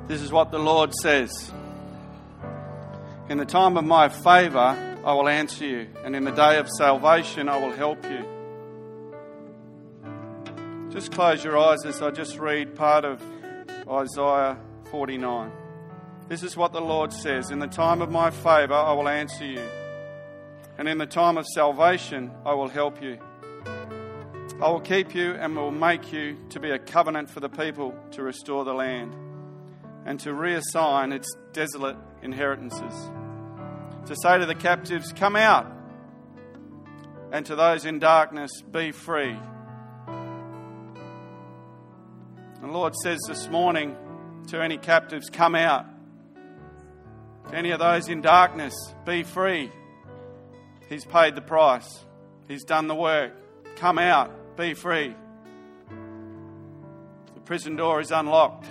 This is what the Lord says. In the time of my favour, I will answer you, and in the day of salvation, I will help you. Just close your eyes as I just read part of Isaiah 49. This is what the Lord says. In the time of my favour, I will answer you, and in the time of salvation, I will help you. I will keep you and will make you to be a covenant for the people to restore the land and to reassign its desolate inheritances. To say to the captives, come out, and to those in darkness, be free. The Lord says this morning to any captives, come out. To any of those in darkness, be free. He's paid the price. He's done the work. Come out, be free. The prison door is unlocked.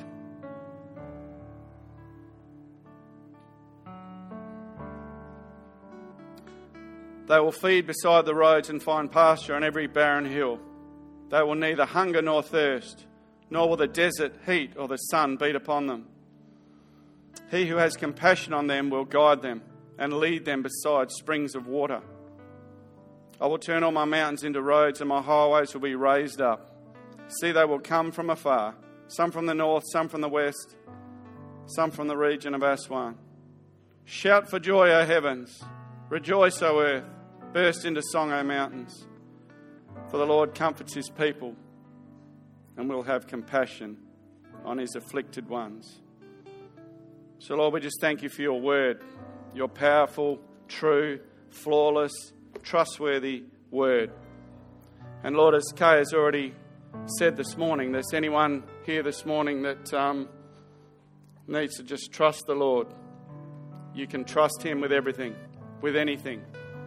They will feed beside the roads and find pasture on every barren hill. They will neither hunger nor thirst, nor will the desert heat or the sun beat upon them. He who has compassion on them will guide them and lead them beside springs of water. I will turn all my mountains into roads, and my highways will be raised up. See, they will come from afar, some from the north, some from the west, some from the region of Aswan. Shout for joy, O heavens! Rejoice, O earth! Burst into song, O mountains! For the Lord comforts his people and will have compassion on his afflicted ones. So, Lord, we just thank you for your word, your powerful, true, flawless, trustworthy word. And Lord, as Kay has already said this morning, there's anyone here this morning that needs to just trust the Lord. You can trust him with everything, with anything.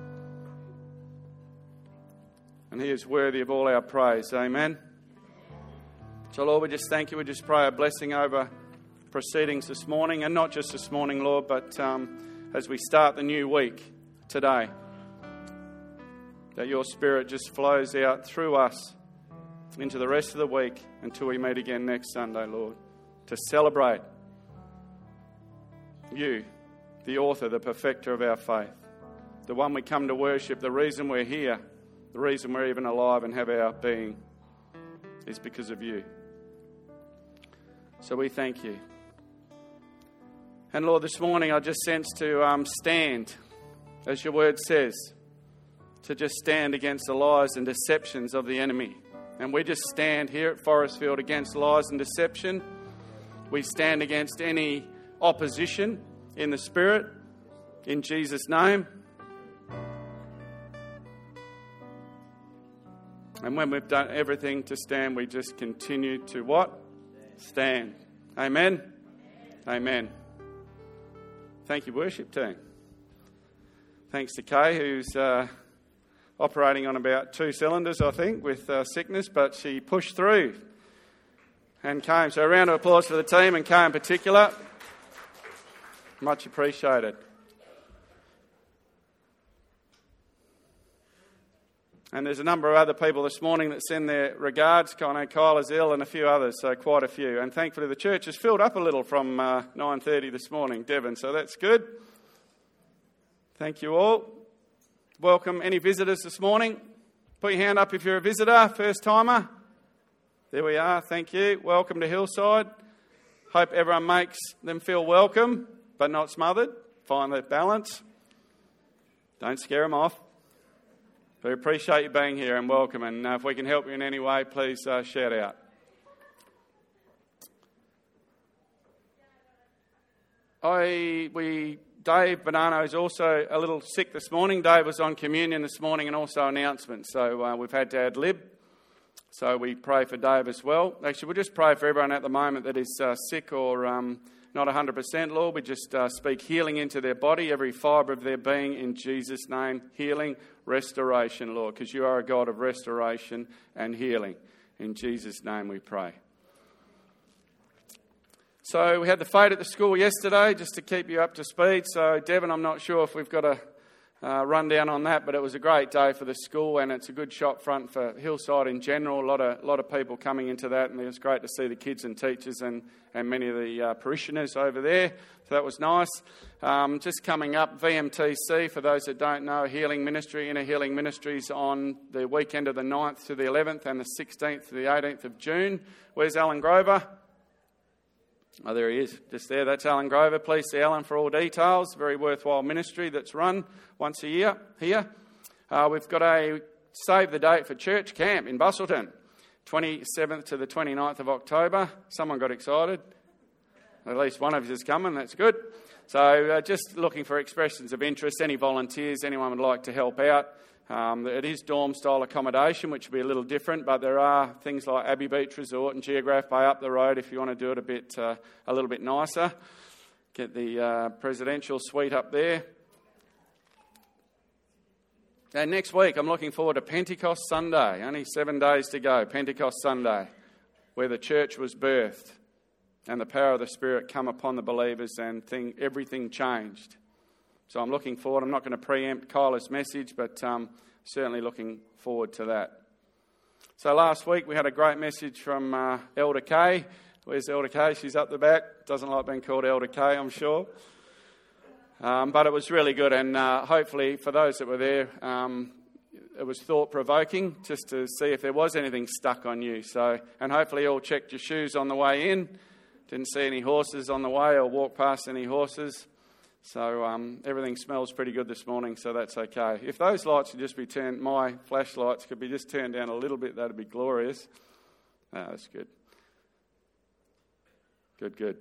And he is worthy of all our praise. Amen. So, Lord, we just thank you. We just pray a blessing over proceedings this morning, and not just this morning, Lord, but as we start the new week today, that your Spirit just flows out through us into the rest of the week until we meet again next Sunday, Lord, to celebrate you, the author, the perfecter of our faith, the one we come to worship. The reason we're here, the reason we're even alive and have our being is because of you. So we thank you. And Lord, this morning I just sense to stand, as your word says, to just stand against the lies and deceptions of the enemy. And we just stand here at Forestfield against lies and deception. We stand against any opposition in the Spirit, in Jesus' name. And when we've done everything to stand, we just continue to what? Stand. Amen? Amen. Thank you, worship team. Thanks to Kay, who's operating on about 2 cylinders, I think, with sickness, but she pushed through and came. So a round of applause for the team, and Kay in particular. Much appreciated. And there's a number of other people this morning that send their regards. I know Kyle is ill and a few others, so quite a few. And thankfully the church has filled up a little from 9:30 this morning, Devon, so that's good. Thank you all. Welcome any visitors this morning. Put your hand up if you're a visitor, first timer. There we are, thank you. Welcome to Hillside. Hope everyone makes them feel welcome, but not smothered. Find that balance. Don't scare them off. We appreciate you being here and welcome. And if we can help you in any way, please shout out. Dave Bonanno is also a little sick this morning. Dave was on communion this morning and also announcements. So we've had to ad lib. So we pray for Dave as well. Actually, we'll just pray for everyone at the moment that is sick or not 100%, Lord. We just speak healing into their body, every fibre of their being in Jesus' name. Healing, restoration, Lord, because you are a God of restoration and healing. In Jesus' name we pray. So we had the fete at the school yesterday, just to keep you up to speed. So, Devon, I'm not sure if we've got rundown on that, but it was a great day for the school, and it's a good shop front for Hillside in general. A lot of people coming into that, and it was great to see the kids and teachers and many of the parishioners over there. So that was nice. Just coming up, VMTC, for those that don't know, Healing Ministry, Inner Healing Ministries on the weekend of the 9th to the 11th and the 16th to the 18th of June. Where's Alan Grover? Oh, there he is, just there. That's Alan Grover. Please see Alan for all details. Very worthwhile ministry that's run once a year here. We've got a save the date for church camp in Busselton, 27th to the 29th of October. Someone got excited. At least one of you is coming. That's good. So just looking for expressions of interest. Any volunteers, anyone would like to help out. It is dorm-style accommodation, which will be a little different, but there are things like Abbey Beach Resort and Geograph Bay up the road if you want to do it a little bit nicer. Get the presidential suite up there. And next week, I'm looking forward to Pentecost Sunday. Only 7 days to go, Pentecost Sunday, where the church was birthed and the power of the Spirit come upon the believers and everything changed. So I'm looking forward. I'm not going to preempt Kyla's message, but certainly looking forward to that. So last week we had a great message from Elder Kay. Where's Elder Kay? She's up the back. Doesn't like being called Elder Kay, I'm sure. But it was really good, and hopefully for those that were there, it was thought-provoking just to see if there was anything stuck on you. And hopefully you all checked your shoes on the way in. Didn't see any horses on the way or walk past any horses. So everything smells pretty good this morning, so that's okay. If those lights could just be turned, my flashlights could be just turned down a little bit, that'd be glorious. That's good. Good.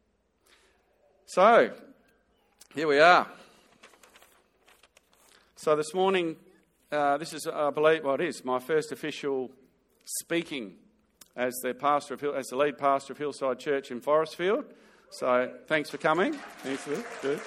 So, here we are. So this morning, this is, I believe, it is my first official speaking as the lead pastor of Hillside Church in Forestfield. So thanks for coming. Thanks for it. Good.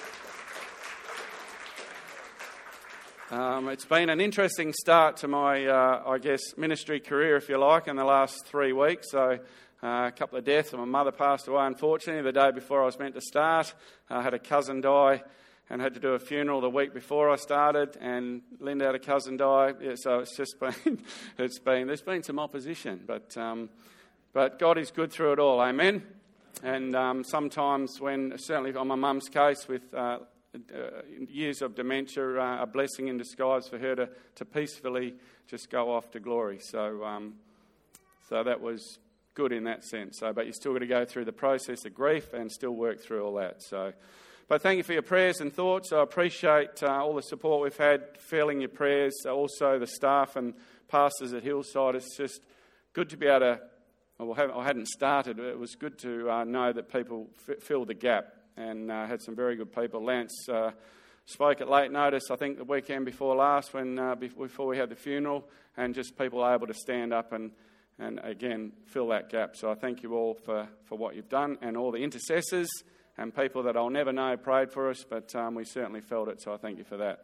It's been an interesting start to my, ministry career, if you like, in the last 3 weeks. So a couple of deaths. My mother passed away, unfortunately, the day before I was meant to start. I had a cousin die and had to do a funeral the week before I started, and Linda had a cousin die. Yeah, so it's just been, there's been some opposition, but God is good through it all. Amen. And sometimes certainly on my mum's case, with years of dementia, a blessing in disguise for her to peacefully just go off to glory. So that was good in that sense. But you still got to go through the process of grief and still work through all that. But thank you for your prayers and thoughts. I appreciate all the support we've had, feeling your prayers. Also the staff and pastors at Hillside. It's just good to be able to. I hadn't started. It was good to know that people filled the gap and had some very good people. Lance spoke at late notice, I think the weekend before last, before we had the funeral, and just people able to stand up and again fill that gap. So I thank you all for what you've done, and all the intercessors and people that I'll never know prayed for us, but we certainly felt it. So I thank you for that.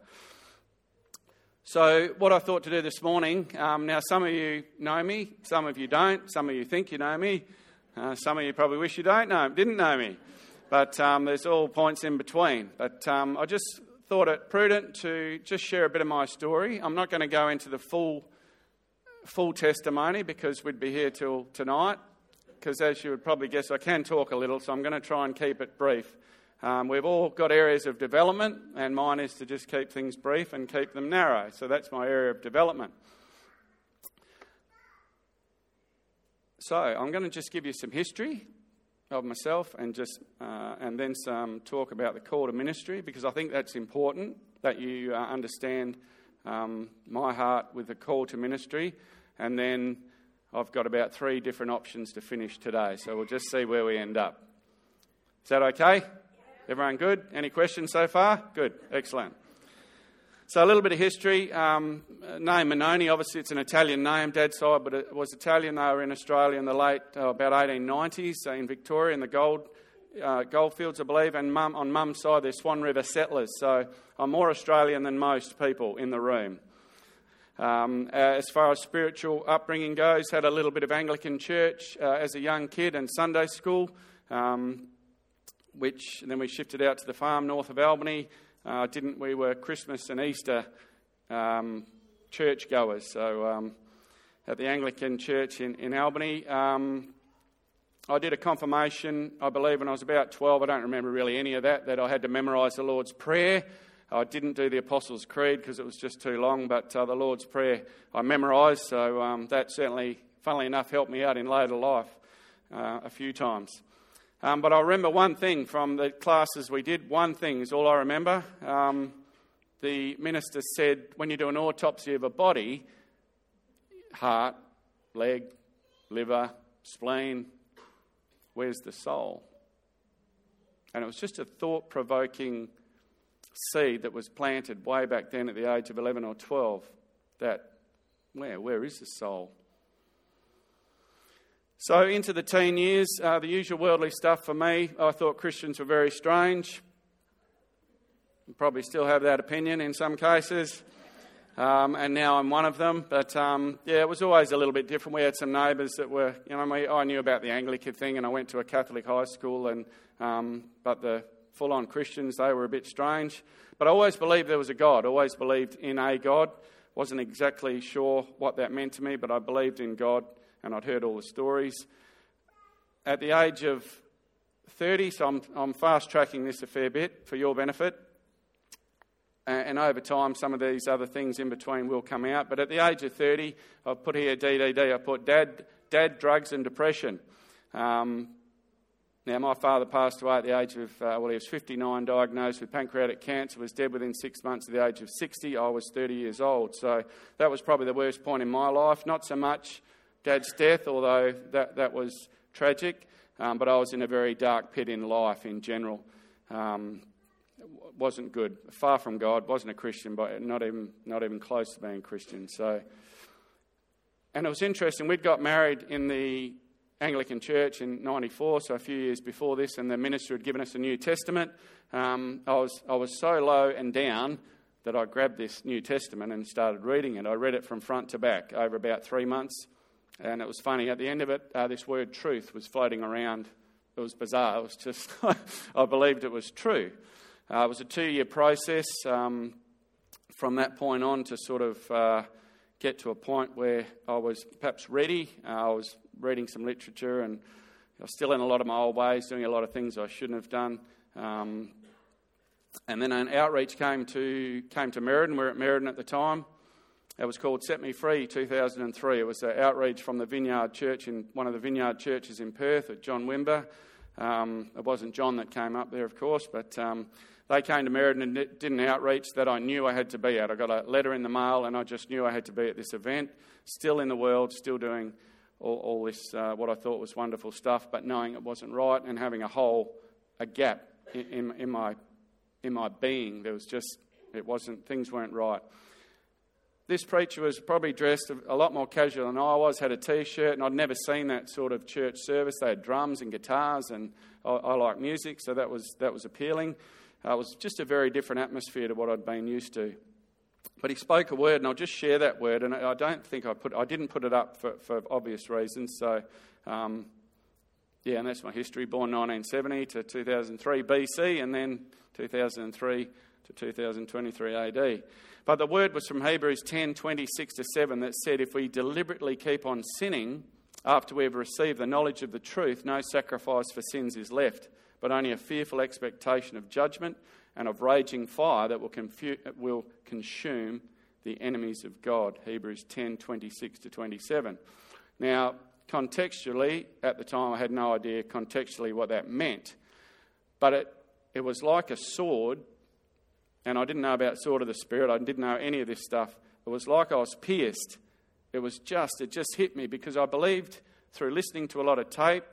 So what I thought to do this morning, now some of you know me, some of you don't, some of you think you know me, some of you probably wish you didn't know me, but there's all points in between. But I just thought it prudent to just share a bit of my story. I'm not going to go into the full testimony because we'd be here till tonight, because as you would probably guess, I can talk a little, so I'm going to try and keep it brief. We've all got areas of development, and mine is to just keep things brief and keep them narrow. So that's my area of development. So I'm going to just give you some history of myself and then some talk about the call to ministry, because I think that's important that you understand my heart with the call to ministry. And then I've got about 3 different options to finish today. So we'll just see where we end up. Is that okay? Everyone good? Any questions so far? Good. Excellent. So a little bit of history. Name Manoni, obviously it's an Italian name, Dad's side, but it was Italian. They were in Australia in the late, about 1890s, in Victoria, in the goldfields, I believe, and on Mum's side, they're Swan River settlers. So I'm more Australian than most people in the room. As far as spiritual upbringing goes, had a little bit of Anglican church as a young kid and Sunday school, which then we shifted out to the farm north of Albany, We were Christmas and Easter churchgoers. So at the Anglican Church in Albany, I did a confirmation, I believe, when I was about 12. I don't remember really any of that I had to memorise the Lord's Prayer. I didn't do the Apostles' Creed because it was just too long, but the Lord's Prayer I memorised, so that certainly, funnily enough, helped me out in later life a few times. But I remember one thing from the classes we did. One thing is all I remember. The minister said, when you do an autopsy of a body, heart, leg, liver, spleen, where's the soul? And it was just a thought-provoking seed that was planted way back then at the age of 11 or 12, that where is the soul? So into the teen years, the usual worldly stuff for me. I thought Christians were very strange. You probably still have that opinion in some cases. And now I'm one of them. But it was always a little bit different. We had some neighbours that were, I knew about the Anglican thing, and I went to a Catholic high school, and but the full-on Christians, they were a bit strange. But I always believed there was a God. I always believed in a God. Wasn't exactly sure what that meant to me, but I believed in God, and I'd heard all the stories. At the age of 30, so I'm fast-tracking this a fair bit for your benefit, and over time some of these other things in between will come out. But at the age of 30, I've put here DDD, I put Dad, Drugs and Depression. Now, my father passed away at the age of, he was 59, diagnosed with pancreatic cancer, was dead within 6 months at the age of 60. I was 30 years old. So that was probably the worst point in my life. Not so much Dad's death, although that was tragic, but I was in a very dark pit in life in general. Wasn't good. Far from God, wasn't a Christian, but not even close to being a Christian. So, and it was interesting, we'd got married in the Anglican Church in 94, so a few years before this, and the minister had given us a New Testament. I was so low and down that I grabbed this New Testament and started reading it. I read it from front to back over about 3 months, and it was funny. At the end of it, this word truth was floating around. It was bizarre. It was just, I believed it was true. It was a 2-year process from that point on to sort of get to a point where I was perhaps ready. I was reading some literature, and I was still in a lot of my old ways, doing a lot of things I shouldn't have done. And then an outreach came to Merredin. We were at Merredin at the time. It was called Set Me Free 2003. It was an outreach from the Vineyard Church, in one of the Vineyard churches in Perth, at John Wimber. It wasn't John that came up there, of course, but they came to Merredin and did an outreach that I knew I had to be at. I got a letter in the mail, and I just knew I had to be at this event, still in the world, still doing all this, what I thought was wonderful stuff, but knowing it wasn't right and having a gap in my being. There was just, things weren't right. This preacher was probably dressed a lot more casual than I was, had a T-shirt, and I'd never seen that sort of church service. They had drums and guitars, and I like music, so that was appealing. It was just a very different atmosphere to what I'd been used to. But he spoke a word, and I'll just share that word, and I don't think I didn't put it up for obvious reasons, so and that's my history. Born 1970 to 2003 BC, and then 2003 to 2023 AD. But the word was from Hebrews 10:26-7 that said, if we deliberately keep on sinning after we have received the knowledge of the truth, no sacrifice for sins is left, but only a fearful expectation of judgment and of raging fire that will consume the enemies of God. Hebrews 10:26-27. Now, contextually, at the time I had no idea contextually what that meant, but it was like a sword. And I didn't know about sword of the Spirit. I didn't know any of this stuff. It was like I was pierced. It just hit me, because I believed through listening to a lot of tapes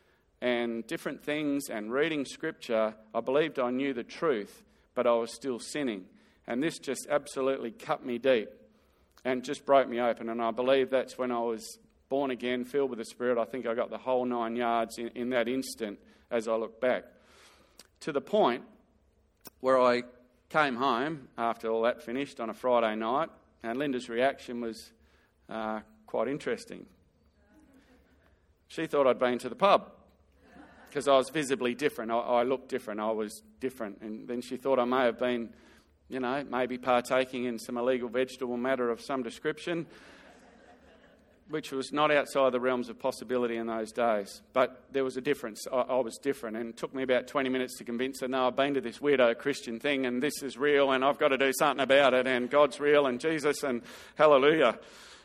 and different things and reading scripture, I believed I knew the truth, but I was still sinning. And this just absolutely cut me deep and just broke me open. And I believe that's when I was born again, filled with the Spirit. I think I got the whole 9 yards in that instant as I look back. To the point where I came home after all that finished on a Friday night, and Linda's reaction was quite interesting. She thought I'd been to the pub. because I was visibly different. I looked different. I was different. And then she thought I may have been, maybe partaking in some illegal vegetable matter of some description, which was not outside the realms of possibility in those days. But there was a difference. I was different, and it took me about 20 minutes to convince her, no, I've been to this weirdo Christian thing, and this is real, and I've got to do something about it, and God's real, and Jesus, and hallelujah.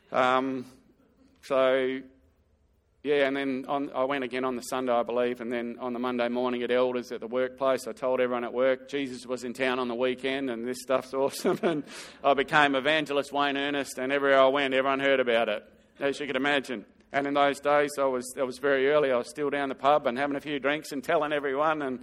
And then I went again on the Sunday, I believe, and then on the Monday morning at Elders at the workplace, I told everyone at work Jesus was in town on the weekend and this stuff's awesome. And I became evangelist Wayne Ernest, and everywhere I went, everyone heard about it, as you could imagine. And in those days, I was very early. I was still down the pub and having a few drinks and telling everyone, and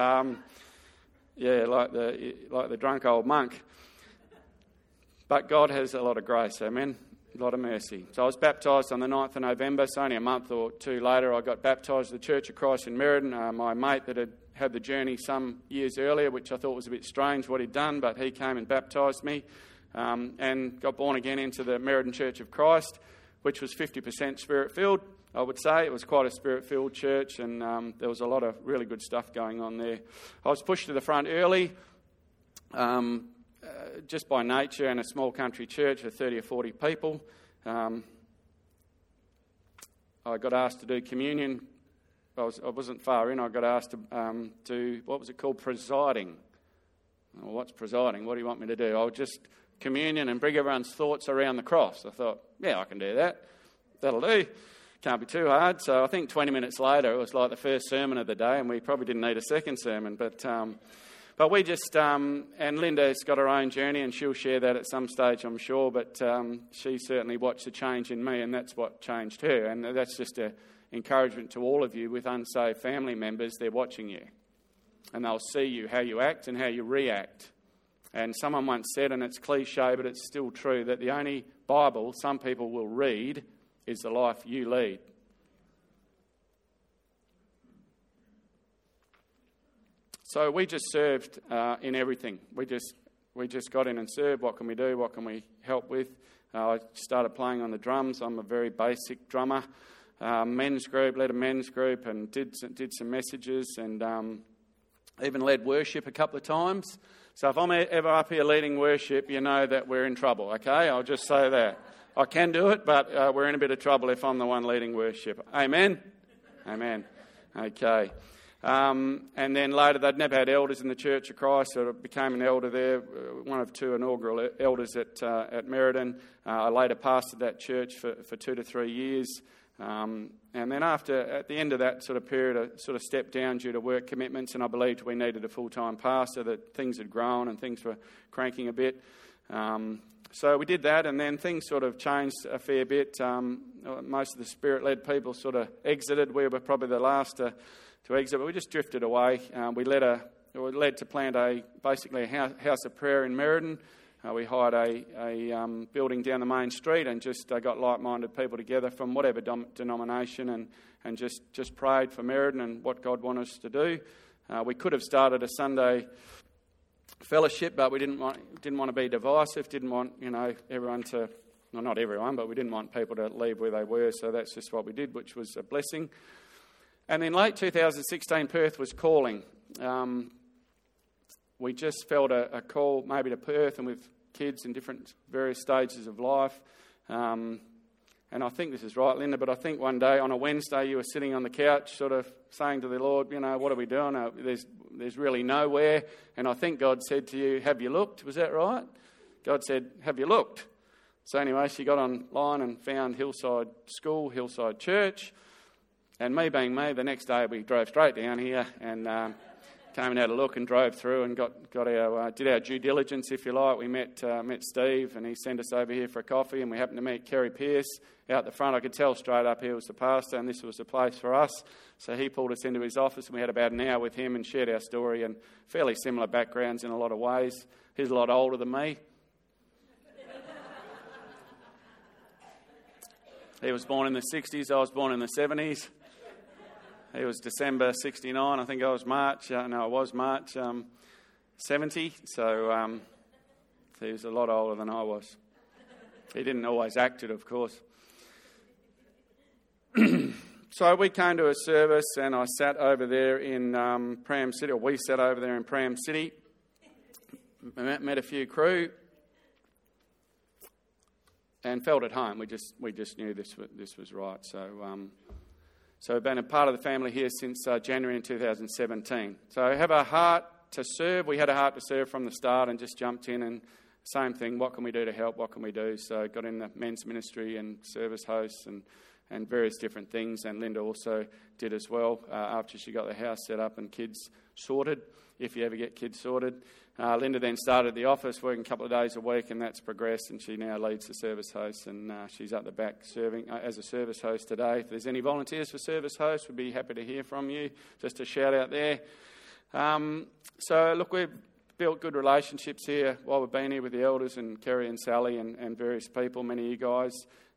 like the drunk old monk. But God has a lot of grace, amen. A lot of mercy. So I was baptised on the 9th of November. So only a month or two later, I got baptised at the Church of Christ in Meriden. My mate that had the journey some years earlier, which I thought was a bit strange what he'd done, but he came and baptised me and got born again into the Meriden Church of Christ, which was 50% Spirit-filled, I would say. It was quite a Spirit-filled church, and there was a lot of really good stuff going on there. I was pushed to the front early. Just by nature, in a small country church of 30 or 40 people. I got asked to do communion. I wasn't far in. I got asked to do, what was it called, presiding. Well, what's presiding? What do you want me to do? I'll just communion and bring everyone's thoughts around the cross. I thought, yeah, I can do that. That'll do. Can't be too hard. So I think 20 minutes later, it was like the first sermon of the day, and we probably didn't need a second sermon, But we just, and Linda's got her own journey, and she'll share that at some stage, I'm sure, but she certainly watched the change in me, and that's what changed her. And that's just an encouragement to all of you with unsaved family members. They're watching you, and they'll see you, how you act and how you react. And someone once said, and it's cliche, but it's still true, that the only Bible some people will read is the life you lead. So we just served in everything. We just got in and served. What can we do? What can we help with? I started playing on the drums. I'm a very basic drummer. Men's group, led a men's group, and did some messages, and even led worship a couple of times. So if I'm ever up here leading worship, you know that we're in trouble, okay? I'll just say that. I can do it, but we're in a bit of trouble if I'm the one leading worship. Amen? Amen. Okay. And then later, they'd never had elders in the Church of Christ, so I became an elder there, one of two inaugural elders at Meriden. I later pastored that church for 2 to 3 years. And then at the end of that sort of period, I sort of stepped down due to work commitments, and I believed we needed a full-time pastor, that things had grown and things were cranking a bit. So we did that, and then things sort of changed a fair bit. Most of the Spirit-led people sort of exited. We were probably the last to exit, but we just drifted away. We led to plant basically a house of prayer in Meriden. We hired a building down the main street and just got like-minded people together from whatever denomination and just prayed for Meriden and what God wanted us to do. We could have started a Sunday fellowship, but we didn't want to be divisive. Didn't want everyone to, well, not everyone, but we didn't want people to leave where they were. So that's just what we did, which was a blessing. And in late 2016, Perth was calling. We just felt a call maybe to Perth, and with kids in various stages of life. And I think this is right, Linda, but I think one day on a Wednesday you were sitting on the couch sort of saying to the Lord, what are we doing? There's really nowhere. And I think God said to you, have you looked? Was that right? God said, have you looked? So anyway, she got online and found Hillside School, Hillside Church. And me being me, the next day we drove straight down here and came and had a look and drove through and did our due diligence, if you like. We met Steve, and he sent us over here for a coffee, and we happened to meet Kerry Pearce out the front. I could tell straight up he was the pastor, and this was the place for us. So he pulled us into his office, and we had about an hour with him and shared our story, and fairly similar backgrounds in a lot of ways. He's a lot older than me. He was born in the 60s, I was born in the 70s. He was December 69, I think I was March 70, so he was a lot older than I was. He didn't always act it, of course. So So we came to a service and I sat over there in Pram City, or we sat over there in Pram City, met a few crew and felt at home. We just knew this was right. So we've been a part of the family here since January in 2017. So I have a heart to serve. We had a heart to serve from the start and just jumped in and same thing, what can we do to help, what can we do? So got in the men's ministry and service hosts and various different things, and Linda also did as well after she got the house set up and kids sorted, if you ever get kids sorted. Linda then started the office, working a couple of days a week, and that's progressed, and she now leads the service hosts, and she's up the back serving as a service host today. If there's any volunteers for service hosts, we'd be happy to hear from you. Just a shout out there. So look, we've built good relationships here while we've been here with the elders and Kerry and Sally and various people, many of you guys.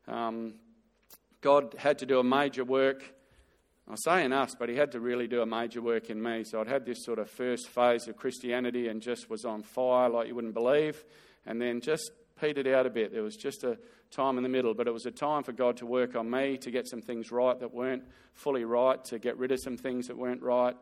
God had to do a major work. I say in us, but he had to really do a major work in me. So I'd had this sort of first phase of Christianity and just was on fire like you wouldn't believe, and then just petered out a bit. There was just a time in the middle, but it was a time for God to work on me, to get some things right that weren't fully right, to get rid of some things that weren't right.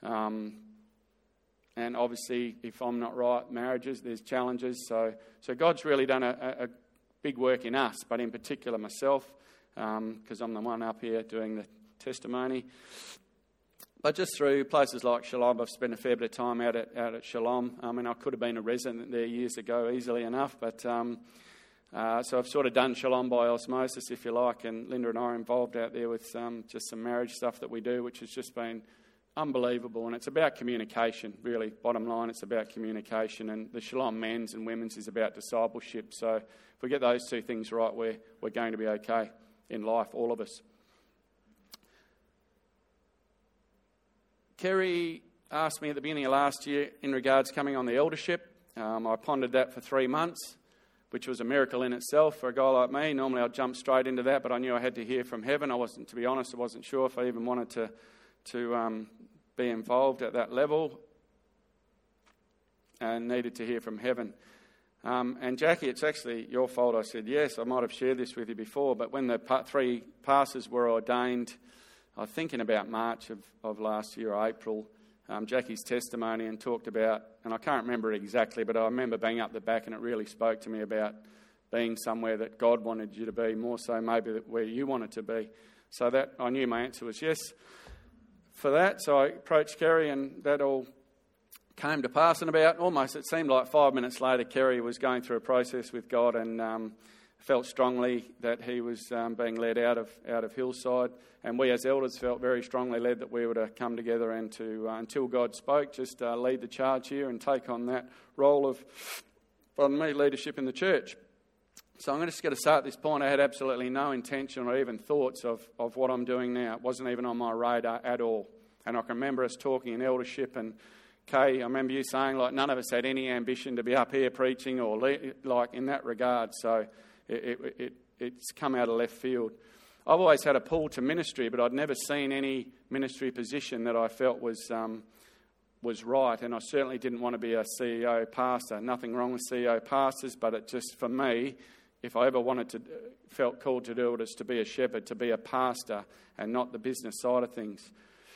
And obviously, if I'm not right, marriages, there's challenges. So God's really done a big work in us, but in particular myself, because I'm the one up here doing the testimony. But just through places like Shalom, I've spent a fair bit of time out at Shalom. I mean, I could have been a resident there years ago easily enough, but so I've sort of done Shalom by osmosis, if you like, and Linda and I are involved out there with just some marriage stuff that we do, which has just been unbelievable. And it's about communication, really. Bottom line, it's about communication, and the Shalom men's and women's is about discipleship. So if we get those two things right, we're going to be okay in life, all of us. Kerry asked me at the beginning of last year in regards coming on the eldership. I pondered that for 3 months, which was a miracle in itself for a guy like me. Normally I'd jump straight into that, but I knew I had to hear from heaven. To be honest, I wasn't sure if I even wanted to be involved at that level, and needed to hear from heaven. And Jackie, it's actually your fault I said yes. I might have shared this with you before, but when the 3 pastors were ordained, I think in about March of last year or April, Jackie's testimony and talked about, and I can't remember it exactly, but I remember being up the back and it really spoke to me about being somewhere that God wanted you to be, more so maybe where you wanted to be. So that I knew my answer was yes for that. So I approached Kerry and that all came to pass. And about almost, it seemed like 5 minutes later, Kerry was going through a process with God and felt strongly that he was being led out of Hillside, and we as elders felt very strongly led that we were to come together and to, until God spoke, just lead the charge here and take on that role of, leadership in the church. So I'm just going to say at this point, I had absolutely no intention or even thoughts of what I'm doing now. It wasn't even on my radar at all. And I can remember us talking in eldership, and Kay, I remember you saying like none of us had any ambition to be up here preaching or like in that regard. So it's come out of left field. I've always had a pull to ministry, but I'd never seen any ministry position that I felt was right, and I certainly didn't want to be a CEO pastor. Nothing wrong with CEO pastors, but it just, for me, if I ever felt called to do it, is to be a shepherd, to be a pastor, and not the business side of things.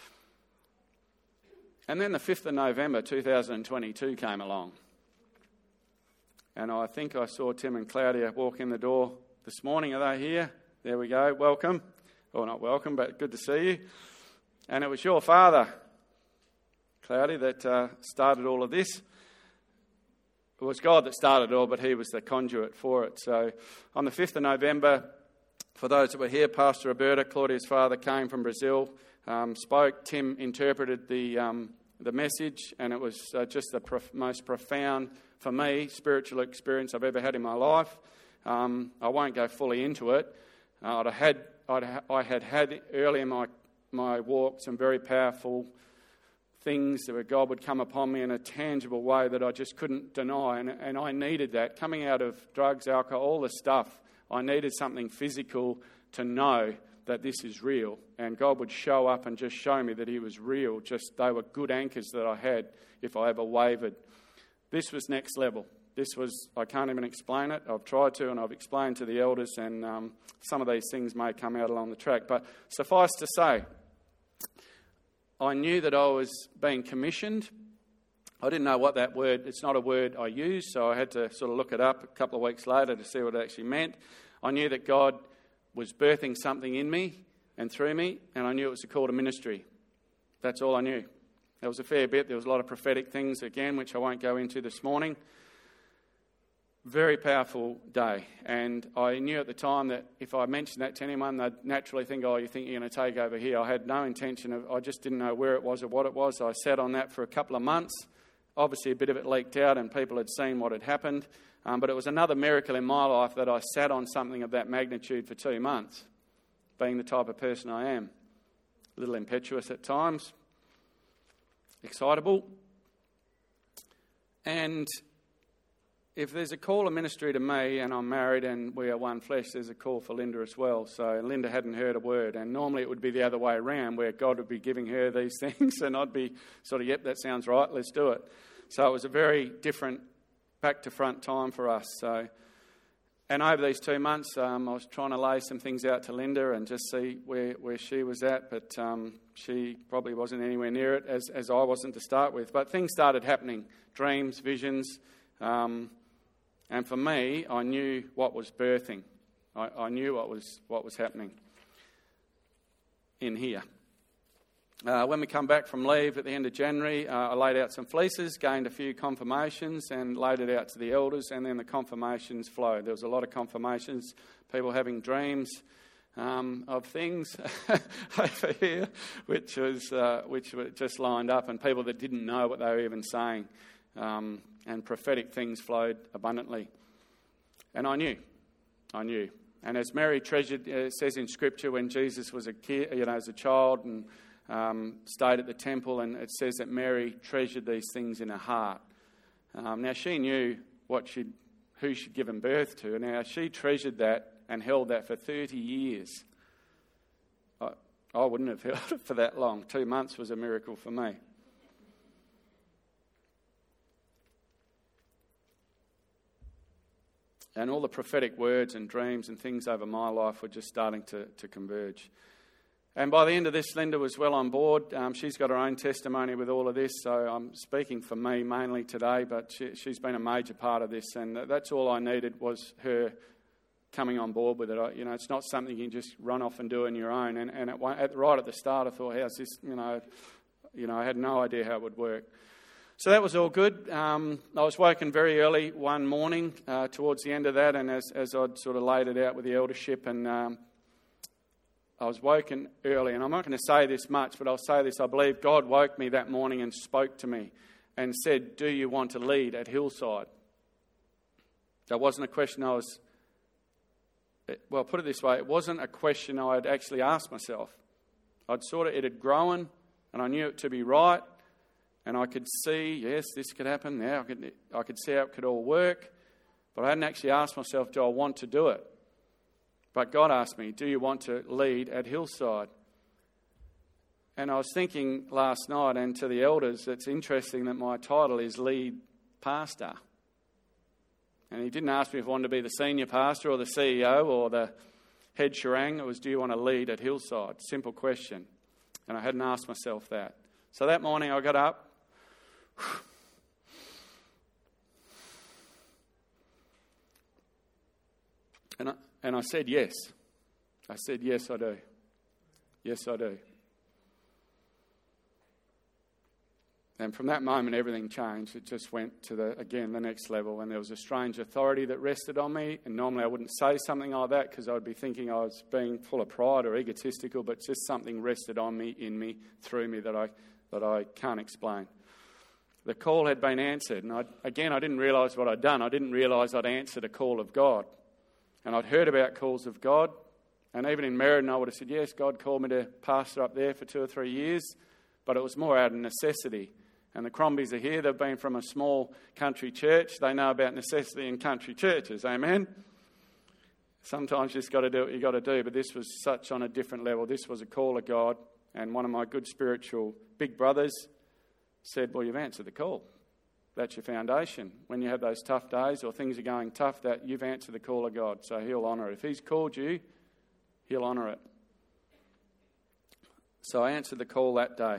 And then the 5th of November 2022 came along. And I think I saw Tim and Claudia walk in the door this morning. Are they here? There we go. Welcome. Well, not welcome, but good to see you. And it was your father, Claudia, that started all of this. It was God that started it all, but he was the conduit for it. So on the 5th of November, for those that were here, Pastor Roberta, Claudia's father, came from Brazil, spoke. Tim interpreted the message, and it was just the most profound, for me, spiritual experience I've ever had in my life. I won't go fully into it. I had had early in my walk some very powerful things where God would come upon me in a tangible way that I just couldn't deny, and I needed that. Coming out of drugs, alcohol, all the stuff, I needed something physical to know that this is real, and God would show up and just show me that he was real. Just they were good anchors that I had if I ever wavered. This was next level. I can't even explain it. I've tried to, and I've explained to the elders, and some of these things may come out along the track. But suffice to say, I knew that I was being commissioned. I didn't know what that word, it's not a word I use, so I had to sort of look it up a couple of weeks later to see what it actually meant. I knew that God was birthing something in me and through me, and I knew it was a call to ministry. That's all I knew. There was a fair bit. There was a lot of prophetic things, again, which I won't go into this morning. Very powerful day. And I knew at the time that if I mentioned that to anyone, they'd naturally think, oh, you think you're going to take over here. I had no intention of, I just didn't know where it was or what it was. I sat on that for a couple of months. Obviously, a bit of it leaked out and people had seen what had happened. But it was another miracle in my life that I sat on something of that magnitude for 2 months, being the type of person I am. A little impetuous at times, excitable. And if there's a call of ministry to me, and I'm married and we are one flesh, there's a call for Linda as well. So Linda hadn't heard a word, and normally it would be the other way around, where God would be giving her these things and I'd be sort of, yep, that sounds right, let's do it. So it was a very different back to front time for us. And over these 2 months, I was trying to lay some things out to Linda and just see where she was at, but she probably wasn't anywhere near it, as I wasn't to start with. But things started happening, dreams, visions, and for me, I knew what was birthing. I knew what was happening in here. When we come back from leave at the end of January, I laid out some fleeces, gained a few confirmations and laid it out to the elders, and then the confirmations flowed. There was a lot of confirmations, people having dreams of things over here, which were just lined up, and people that didn't know what they were even saying. And prophetic things flowed abundantly. And I knew. And as Mary treasured, it says in Scripture, when Jesus was a kid, as a child, and stayed at the temple, and it says that Mary treasured these things in her heart. Now she knew who she'd given birth to, and now she treasured that and held that for 30 years. I wouldn't have held it for that long. 2 months was a miracle for me. And all the prophetic words and dreams and things over my life were just starting to converge. And by the end of this, Linda was well on board. She's got her own testimony with all of this, so I'm speaking for me mainly today, but she's been a major part of this, and that's all I needed was her coming on board with it. It's not something you can just run off and do on your own. And right at the start, I thought, how's this? I had no idea how it would work. So that was all good. I was woken very early one morning towards the end of that, and as I'd sort of laid it out with the eldership, and I was woken early. And I'm not going to say this much, but I'll say this. I believe God woke me that morning and spoke to me and said, do you want to lead at Hillside? That wasn't a question put it this way, it wasn't a question I had actually asked myself. It had grown, and I knew it to be right. And I could see, yes, this could happen. Now I could see how it could all work. But I hadn't actually asked myself, do I want to do it? But God asked me, do you want to lead at Hillside? And I was thinking last night, and to the elders, it's interesting that my title is lead pastor. And he didn't ask me if I wanted to be the senior pastor or the CEO or the head shirang. It was, do you want to lead at Hillside? Simple question. And I hadn't asked myself that. So that morning I got up. And I said yes. I said, yes, I do. Yes, I do. And from that moment, everything changed. It just went to the next level. And there was a strange authority that rested on me. And normally I wouldn't say something like that because I would be thinking I was being full of pride or egotistical, but just something rested on me, in me, through me that I can't explain. The call had been answered. And I didn't realise what I'd done. I didn't realise I'd answered a call of God. And I'd heard about calls of God. And even in Meriden, I would have said, yes, God called me to pastor up there for 2 or 3 years. But it was more out of necessity. And the Crombies are here. They've been from a small country church. They know about necessity in country churches. Amen? Sometimes you just got to do what you got to do. But this was such on a different level. This was a call of God. And one of my good spiritual big brothers said, well, you've answered the call. That's your foundation. When you have those tough days or things are going tough, that you've answered the call of God. So he'll honour it. If he's called you, he'll honour it. So I answered the call that day.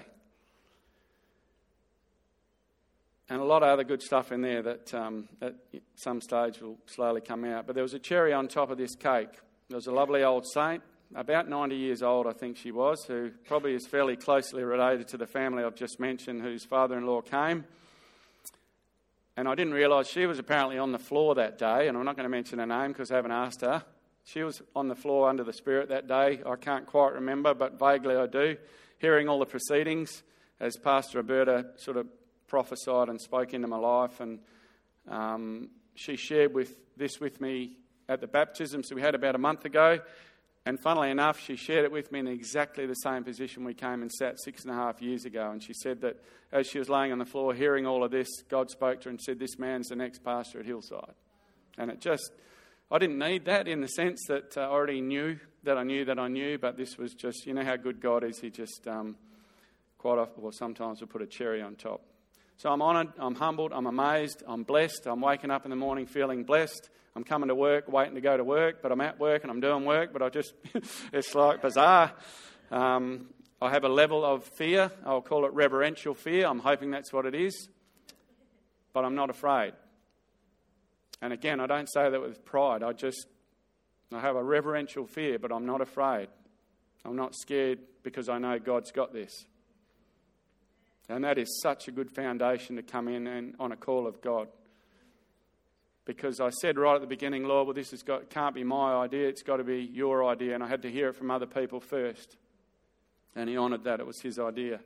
And a lot of other good stuff in there that at some stage will slowly come out. But there was a cherry on top of this cake. There was a lovely old saint, about 90 years old I think she was, who probably is fairly closely related to the family I've just mentioned, whose father-in-law came. And I didn't realise she was apparently on the floor that day, and I'm not going to mention her name because I haven't asked her. She was on the floor under the Spirit that day. I can't quite remember, but vaguely I do. Hearing all the proceedings as Pastor Roberta sort of prophesied and spoke into my life, and she shared this with me at the baptisms we had about a month ago. And funnily enough, she shared it with me in exactly the same position we came and sat 6.5 years ago. And she said that as she was laying on the floor hearing all of this, God spoke to her and said, "This man's the next pastor at Hillside." And I didn't need that in the sense that I already knew that I knew, but this was just, you know how good God is. He just quite often, well, sometimes will put a cherry on top. So I'm honoured, I'm humbled, I'm amazed, I'm blessed. I'm waking up in the morning feeling blessed. I'm coming to work, waiting to go to work, but I'm at work and I'm doing work, but it's like bizarre. I have a level of fear. I'll call it reverential fear. I'm hoping that's what it is. But I'm not afraid. And again, I don't say that with pride. I have a reverential fear, but I'm not afraid. I'm not scared because I know God's got this. And that is such a good foundation to come in and on a call of God. Because I said right at the beginning, Lord, well, this can't be my idea, it's got to be your idea. And I had to hear it from other people first. And he honoured that, it was his idea.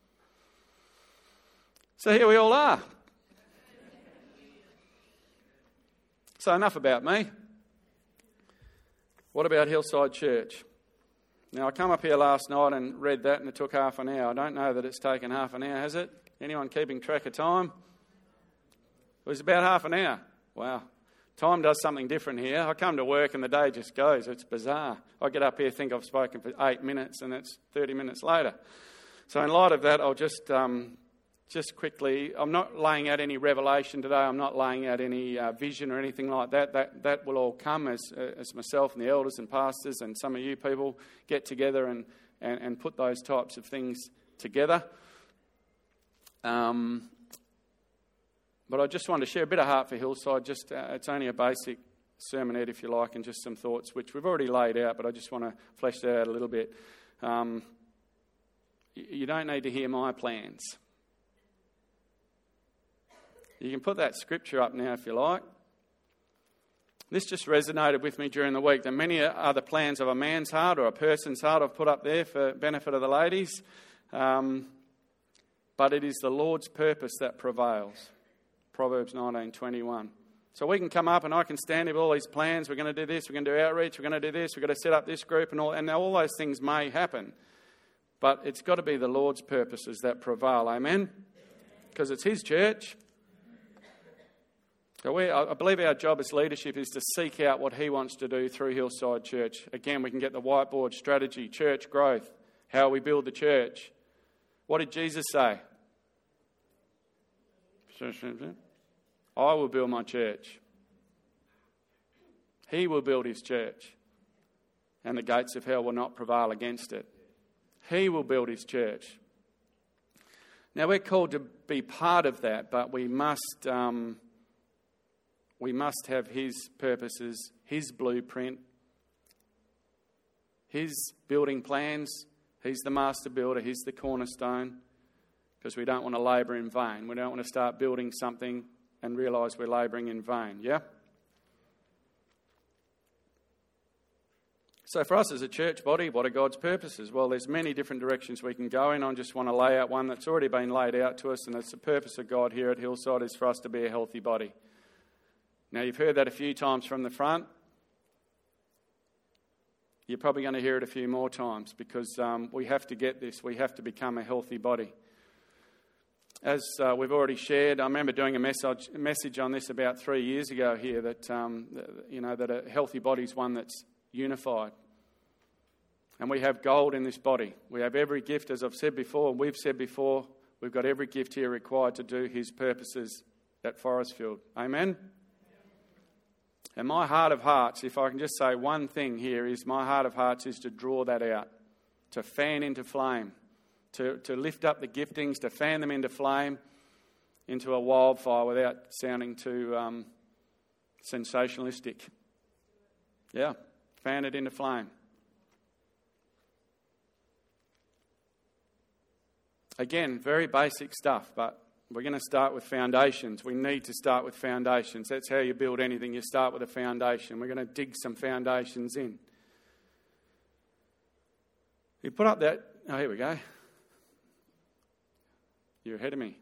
So here we all are. So enough about me. What about Hillside Church? Now, I come up here last night and read that and it took half an hour. I don't know that it's taken half an hour, has it? Anyone keeping track of time? It was about half an hour. Wow. Time does something different here. I come to work and the day just goes. It's bizarre. I get up here, think I've spoken for 8 minutes and it's 30 minutes later. So in light of that, I'll just quickly, I'm not laying out any revelation today. I'm not laying out any vision or anything like that. That will all come as myself and the elders and pastors and some of you people get together and put those types of things together. But I just wanted to share a bit of heart for Hillside. It's only a basic sermonette, if you like, and just some thoughts which we've already laid out, but I just want to flesh that out a little bit. You don't need to hear my plans. You can put that scripture up now if you like. This just resonated with me during the week. That many are the plans of a man's heart or a person's heart I've put up there for benefit of the ladies. But it is the Lord's purpose that prevails. Proverbs 19:21. So we can come up and I can stand with all these plans. We're going to do this, we're going to do outreach, we're going to do this, we're going to set up this group and all those things may happen. But it's got to be the Lord's purposes that prevail. Amen? Because it's his church. So I believe our job as leadership is to seek out what he wants to do through Hillside Church. Again, we can get the whiteboard strategy, church growth, how we build the church. What did Jesus say? I will build my church. He will build his church. And the gates of hell will not prevail against it. He will build his church. Now we're called to be part of that, but we must have his purposes, his blueprint, his building plans. He's the master builder, he's the cornerstone, because we don't want to labour in vain. We don't want to start building something and realise we're labouring in vain, yeah? So for us as a church body, what are God's purposes? Well, there's many different directions we can go in. I just want to lay out one that's already been laid out to us, and it's the purpose of God here at Hillside is for us to be a healthy body. Now, you've heard that a few times from the front. You're probably going to hear it a few more times because we have to get this. We have to become a healthy body. As we've already shared, I remember doing a message on this about 3 years ago here that, that a healthy body is one that's unified. And we have gold in this body. We have every gift, as I've said before, and we've said before, we've got every gift here required to do his purposes at Forestfield. Amen? And my heart of hearts, if I can just say one thing here, is my heart of hearts is to draw that out, to fan into flame, to lift up the giftings, to fan them into flame, into a wildfire without sounding too sensationalistic. Yeah, fan it into flame. Again, very basic stuff, but we're going to start with foundations. We need to start with foundations. That's how you build anything. You start with a foundation. We're going to dig some foundations in. You put up that... Oh, here we go. You're ahead of me.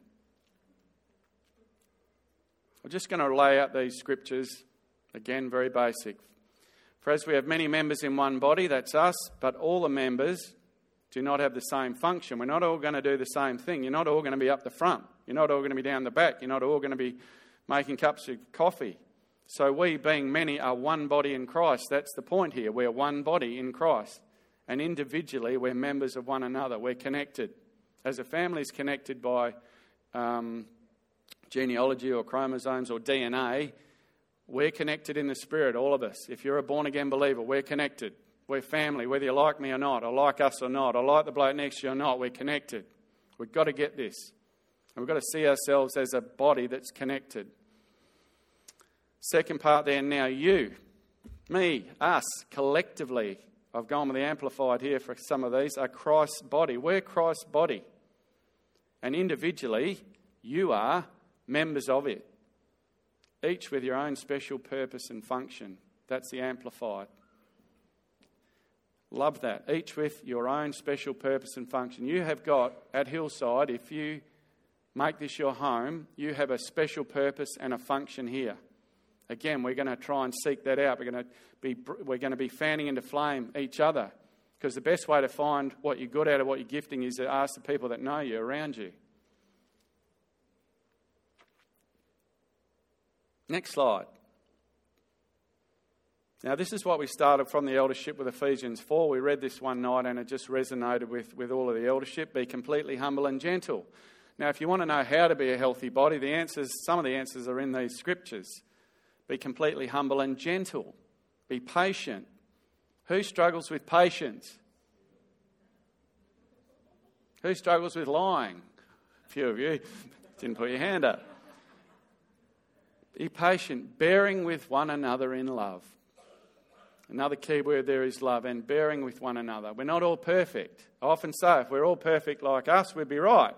I'm just going to lay out these scriptures. Again, very basic. For as we have many members in one body, that's us, but all the members do not have the same function. We're not all going to do the same thing. You're not all going to be up the front. You're not all going to be down the back. You're not all going to be making cups of coffee. So we, being many, are one body in Christ. That's the point here. We're one body in Christ. And individually, we're members of one another. We're connected. As a family is connected by genealogy or chromosomes or DNA, we're connected in the Spirit, all of us. If you're a born-again believer, we're connected. We're family, whether you like me or not, or like us or not, or like the bloke next to you or not, we're connected. We've got to get this. And we've got to see ourselves as a body that's connected. Second part there, now you, me, us, collectively, I've gone with the Amplified here for some of these, are Christ's body. We're Christ's body. And individually, you are members of it. Each with your own special purpose and function. That's the Amplified. Love that. Each with your own special purpose and function. You have got, at Hillside, if you make this your home, you have a special purpose and a function here. Again, we're going to try and seek that out. We're going to be fanning into flame each other. Because the best way to find what you're good at or what you're gifting is to ask the people that know you around you. Next slide. Now, this is what we started from the eldership with Ephesians 4. We read this one night and it just resonated with all of the eldership. Be completely humble and gentle. Now, if you want to know how to be a healthy body, some of the answers are in these scriptures. Be completely humble and gentle. Be patient. Who struggles with patience? Who struggles with lying? A few of you didn't put your hand up. Be patient, bearing with one another in love. Another key word there is love, and bearing with one another. We're not all perfect. I often say if we're all perfect like us, we'd be right.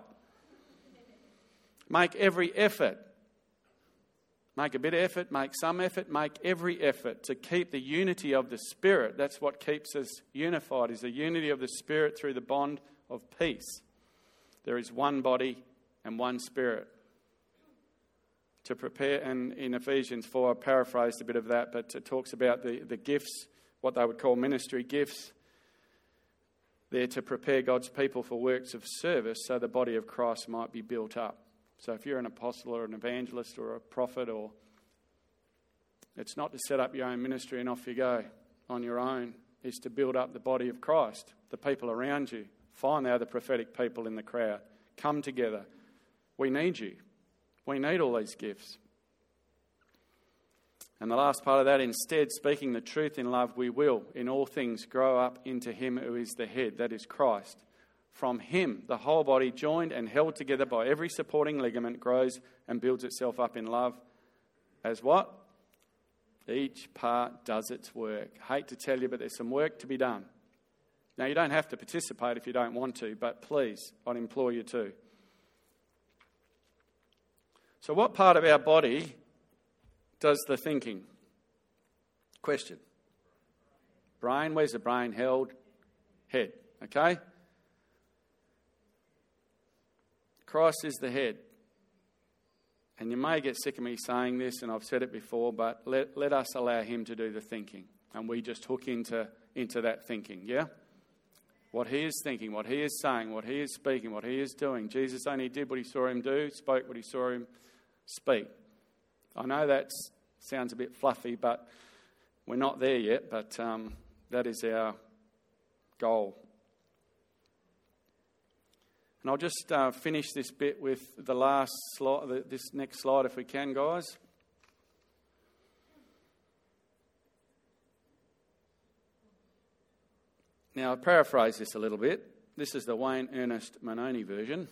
Make every effort. Make a bit of effort, make some effort, make every effort to keep the unity of the Spirit. That's what keeps us unified, is the unity of the Spirit through the bond of peace. There is one body and one Spirit. To prepare, and in Ephesians 4, I paraphrased a bit of that, but it talks about the gifts, what they would call ministry gifts. They're to prepare God's people for works of service so the body of Christ might be built up. So if you're an apostle or an evangelist or a prophet, or it's not to set up your own ministry and off you go on your own. It's to build up the body of Christ, the people around you. Find the other prophetic people in the crowd. Come together. We need you. We need all these gifts. And the last part of that, instead, speaking the truth in love, we will, in all things, grow up into him who is the head, that is Christ. From him, the whole body, joined and held together by every supporting ligament, grows and builds itself up in love. As what? Each part does its work. Hate to tell you, but there's some work to be done. Now, you don't have to participate if you don't want to, but please, I'd implore you to. So what part of our body does the thinking? Question. Brain, where's the brain held? Head, okay? Christ is the head. And you may get sick of me saying this, and I've said it before, but let us allow him to do the thinking. And we just hook into that thinking, yeah? What he is thinking, what he is saying, what he is speaking, what he is doing. Jesus only did what he saw him do, spoke what he saw him speak. I know that sounds a bit fluffy, but we're not there yet, but that is our goal. And I'll just finish this bit with the last slide, this next slide if we can, guys. Now, I'll paraphrase this a little bit. This is the Wayne Ernest Mononi version.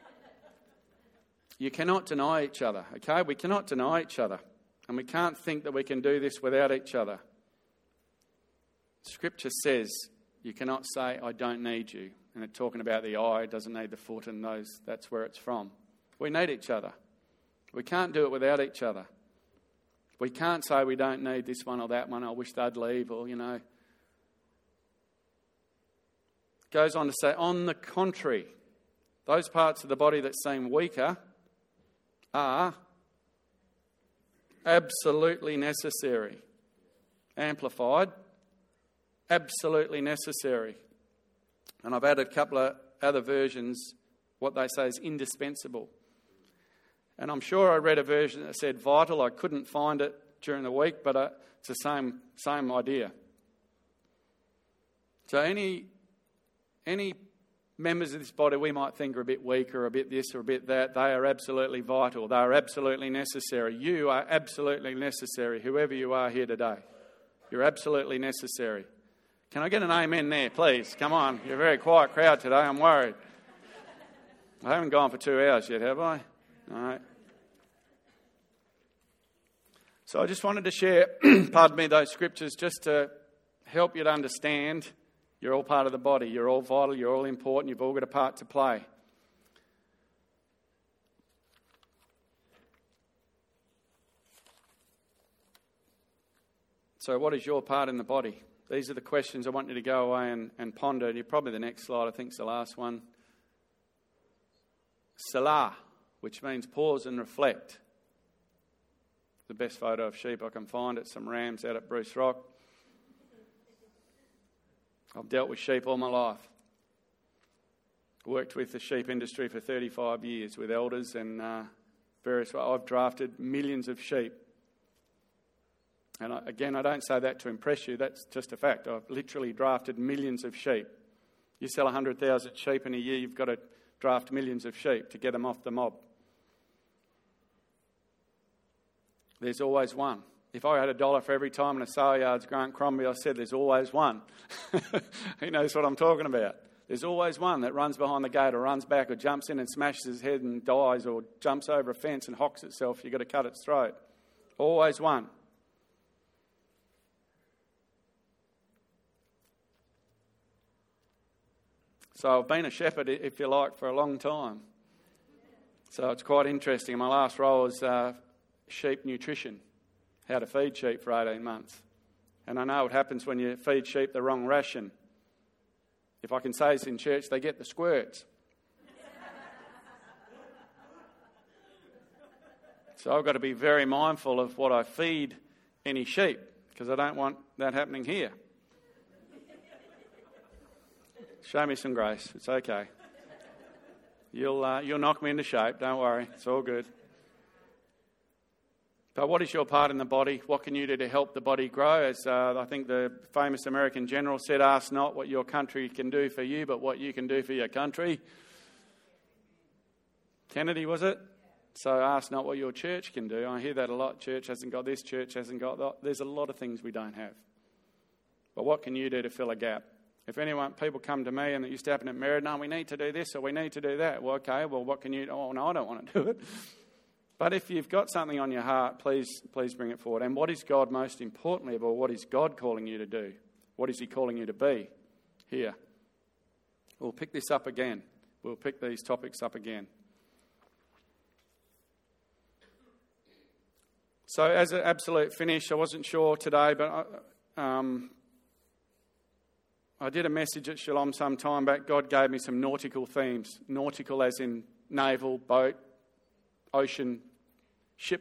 You cannot deny each other, okay? We cannot deny each other. And we can't think that we can do this without each other. Scripture says you cannot say, I don't need you. And it's talking about the eye, doesn't need the foot, and that's where it's from. We need each other. We can't do it without each other. We can't say we don't need this one or that one, I wish they'd leave, or, you know. It goes on to say, on the contrary, those parts of the body that seem weaker are absolutely necessary. Amplified, absolutely necessary. And I've added a couple of other versions, what they say is indispensable. And I'm sure I read a version that said vital. I couldn't find it during the week, but it's the same idea. So any members of this body we might think are a bit weak or a bit this or a bit that, they are absolutely vital. They are absolutely necessary. You are absolutely necessary, whoever you are here today. You're absolutely necessary. Can I get an amen there, please? Come on. You're a very quiet crowd today. I'm worried. I haven't gone for 2 hours yet, have I? All right. So I just wanted to share, pardon me, those scriptures just to help you to understand you're all part of the body. You're all vital. You're all important. You've all got a part to play. So what is your part in the body? These are the questions I want you to go away and ponder. You're probably the next slide, I think it's the last one. Selah, which means pause and reflect. The best photo of sheep I can find at some rams out at Bruce Rock. I've dealt with sheep all my life. Worked with the sheep industry for 35 years with elders and various. I've drafted millions of sheep. And I don't say that to impress you, that's just a fact. I've literally drafted millions of sheep. You sell 100,000 sheep in a year, you've got to draft millions of sheep to get them off the mob. There's always one. If I had $1 for every time in a sale yard's Grant Crombie, I said there's always one. He knows what I'm talking about. There's always one that runs behind the gate or runs back or jumps in and smashes his head and dies or jumps over a fence and hocks itself. You've got to cut its throat. Always one. So I've been a shepherd, if you like, for a long time. So it's quite interesting. My last role was sheep nutrition, how to feed sheep for 18 months. And I know what happens when you feed sheep the wrong ration. If I can say this in church, they get the squirts. So I've got to be very mindful of what I feed any sheep, because I don't want that happening here. Show me some grace. It's okay. You'll knock me into shape. Don't worry. It's all good. But what is your part in the body? What can you do to help the body grow? As I think the famous American general said, ask not what your country can do for you, but what you can do for your country. Kennedy, was it? So ask not what your church can do. I hear that a lot. Church hasn't got this, church hasn't got that. There's a lot of things we don't have. But what can you do to fill a gap? If people come to me, and it used to happen at Meriden, we need to do this or we need to do that. Well, okay, what can you do? Oh, no, I don't want to do it. But if you've got something on your heart, please bring it forward. And what is God, most importantly of all, what is God calling you to do? What is he calling you to be here? We'll pick this up again. We'll pick these topics up again. So as an absolute finish, I wasn't sure today, but I did a message at Shalom some time back. God gave me some nautical themes. Nautical as in naval, boat, ocean, ship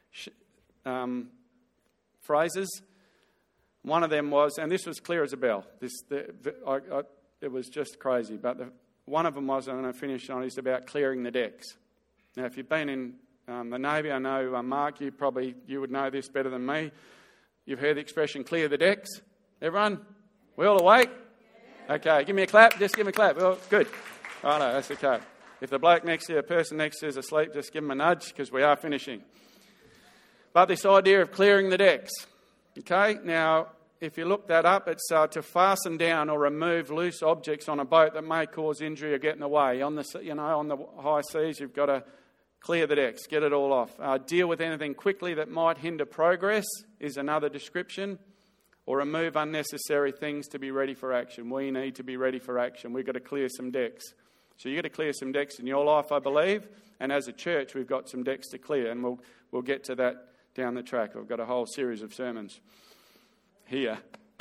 phrases. One of them was, and this was clear as a bell. It was just crazy. But one of them was, I'm going to finish on, is about clearing the decks. Now, if you've been in the Navy, I know, Mark, you would know this better than me. You've heard the expression, clear the decks. Everyone? We all awake? Okay, give me a clap. Just give me a clap. Well, good. Righto, that's okay. If the bloke next to you, the person next to you is asleep, just give them a nudge because we are finishing. But this idea of clearing the decks. Okay, now if you look that up, it's to fasten down or remove loose objects on a boat that may cause injury or get in the way. On the high seas, you've got to clear the decks, get it all off. Deal with anything quickly that might hinder progress is another description. Or remove unnecessary things to be ready for action. We need to be ready for action. We've got to clear some decks. So you've got to clear some decks in your life, I believe. And as a church, we've got some decks to clear. And we'll get to that down the track. I've got a whole series of sermons here.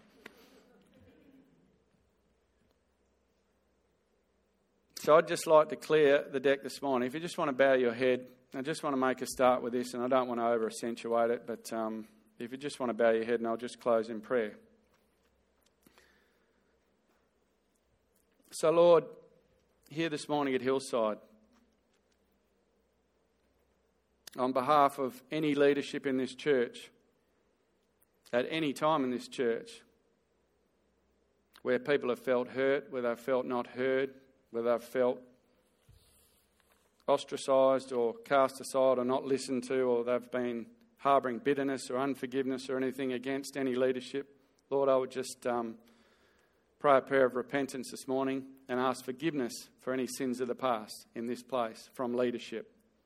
So I'd just like to clear the deck this morning. If you just want to bow your head, I just want to make a start with this, and I don't want to over-accentuate it, but if you just want to bow your head, and I'll just close in prayer. So Lord, here this morning at Hillside, on behalf of any leadership in this church, at any time in this church, where people have felt hurt, where they've felt not heard, where they've felt ostracised or cast aside or not listened to, or they've been harbouring bitterness or unforgiveness or anything against any leadership, Lord, I would just pray a prayer of repentance this morning and ask forgiveness for any sins of the past in this place from leadership.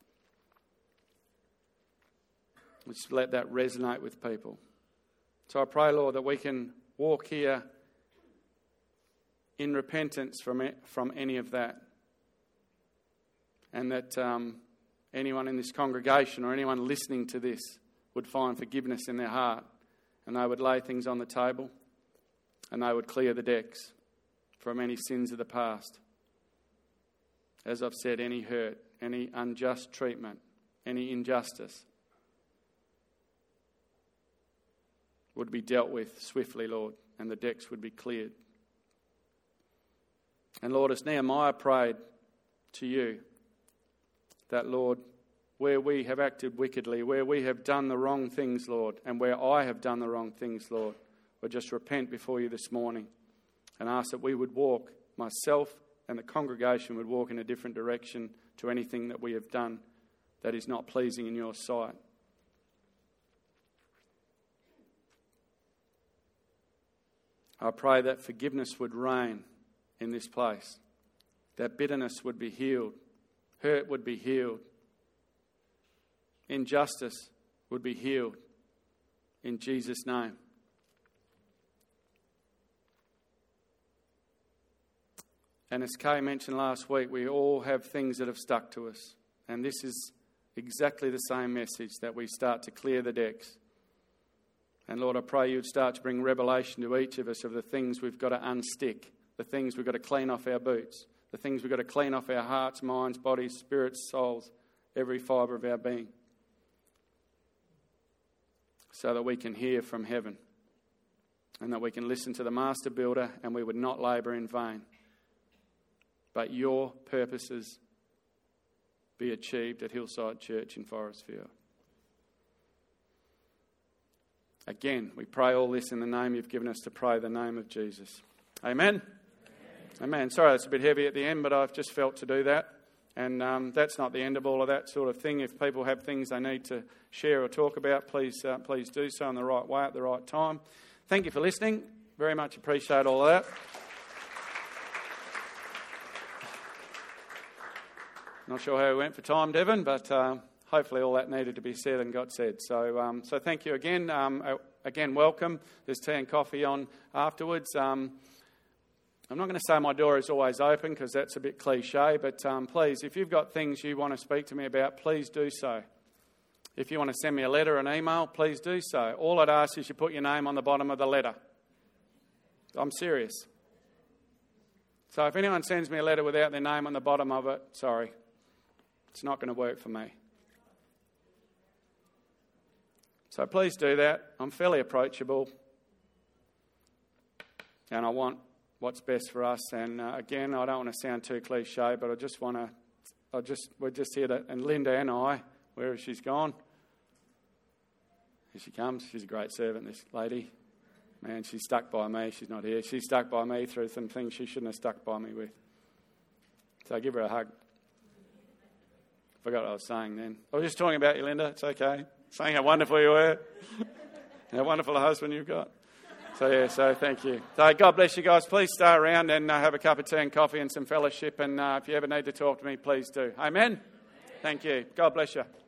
Just let that resonate with people. So I pray, Lord, that we can walk here in repentance from any of that, and that anyone in this congregation or anyone listening to this would find forgiveness in their heart, and they would lay things on the table, and they would clear the decks from any sins of the past. As I've said, any hurt, any unjust treatment, any injustice would be dealt with swiftly, Lord, and the decks would be cleared. And Lord, as Nehemiah prayed to you, that, Lord, where we have acted wickedly, where we have done the wrong things, Lord, and where I have done the wrong things, Lord, I just repent before you this morning and ask that we would walk, myself and the congregation would walk in a different direction to anything that we have done that is not pleasing in your sight. I pray that forgiveness would reign in this place, that bitterness would be healed, hurt would be healed, injustice would be healed in Jesus' name. And as Kay mentioned last week, we all have things that have stuck to us. And this is exactly the same message, that we start to clear the decks. And Lord, I pray you'd start to bring revelation to each of us of the things we've got to unstick, the things we've got to clean off our boots, the things we've got to clean off our hearts, minds, bodies, spirits, souls, every fibre of our being, so that we can hear from heaven and that we can listen to the Master Builder and we would not labour in vain, but your purposes be achieved at Hillside Church in Forestville. Again, we pray all this in the name you've given us to pray, the name of Jesus. Amen? Amen. Sorry, that's a bit heavy at the end, but I've just felt to do that. And that's not the end of all of that sort of thing. If people have things they need to share or talk about, please do so in the right way at the right time. Thank you for listening. Very much appreciate all of that. Not sure how we went for time, Devon, but hopefully all that needed to be said and got said. So thank you again. Again, welcome. There's tea and coffee on afterwards. I'm not going to say my door is always open because that's a bit cliche, but please, if you've got things you want to speak to me about, please do so. If you want to send me a letter or an email, please do so. All I'd ask is you put your name on the bottom of the letter. I'm serious. So if anyone sends me a letter without their name on the bottom of it, sorry, it's not going to work for me. So please do that. I'm fairly approachable, and I want what's best for us. And again, I don't want to sound too cliche, but we're just here to, and Linda and I, where has she gone? Here she comes. She's a great servant, this lady. Man, she's stuck by me. She's not here. She's stuck by me through some things she shouldn't have stuck by me with. So give her a hug. Forgot what I was saying then. I was just talking about you, Linda. It's okay. Saying how wonderful you were. How wonderful a husband you've got. So thank you. So God bless you guys. Please stay around and have a cup of tea and coffee and some fellowship. And if you ever need to talk to me, please do. Amen? Thank you. God bless you.